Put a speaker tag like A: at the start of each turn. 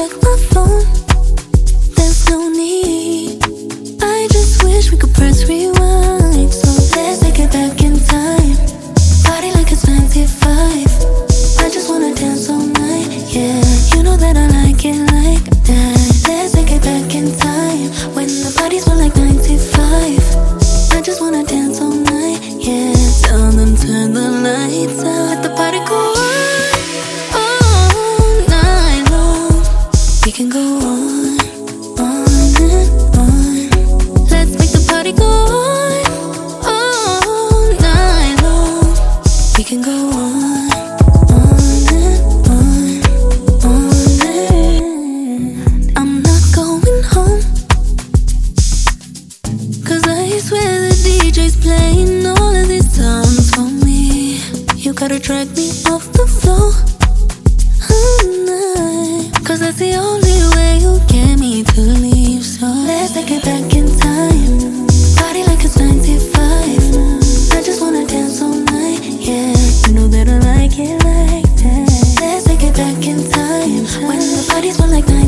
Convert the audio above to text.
A: check my phone. There's no need. I just wish we could press rewind. So let's take it back in time. Party like it's 95. I just wanna dance all night, yeah. You know that I like it like that. Let's take it back in time, when the parties were like 95. I just wanna dance all night, yeah. Tell them turn the lights out, let the party go on all night long. We can go on and on. Let's make the party go on all night long. We can go on and on. I'm not going home, 'cause I swear the DJ's playing all of these songs for me. You gotta drag me off the floor all night, 'cause that's the only way you get me to leave. So let's take it back in time. Party like it's 95. I just wanna dance all night, yeah. You know that I like it like that. Let's take it back in time, when the parties were like 95.